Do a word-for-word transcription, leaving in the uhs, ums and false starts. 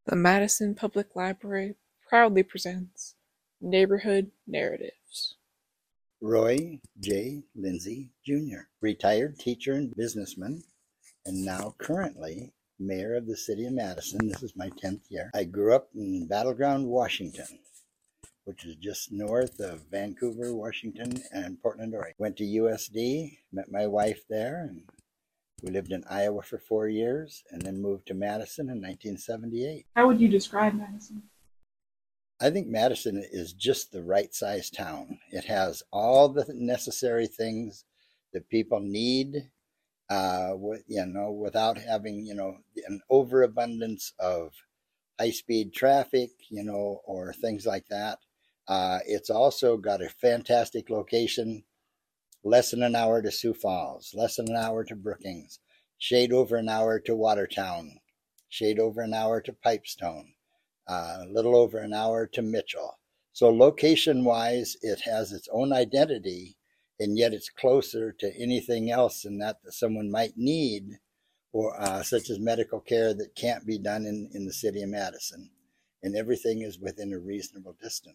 The Madison Public Library proudly presents Neighborhood Narratives. Roy J. Lindsay Junior, retired teacher and businessman, and now currently mayor of the city of Madison. This is my tenth year. I grew up in Battleground, Washington, which is just north of Vancouver, Washington, and Portland, Oregon. Went to U S D, met my wife there, and we lived in Iowa for four years, and then moved to Madison in nineteen seventy-eight. How would you describe Madison? I think Madison is just the right size town. It has all the necessary things that people need, uh, with, you know, without having, you know, an overabundance of high speed traffic, you know, or things like that. Uh, it's also got a fantastic location, less than an hour to Sioux Falls, less than an hour to Brookings, shade over an hour to Watertown, shade over an hour to Pipestone. Uh, a little over an hour to Mitchell. So location-wise, it has its own identity, and yet it's closer to anything else in that, that someone might need, or uh, such as medical care that can't be done in, in the city of Madison. And everything is within a reasonable distance.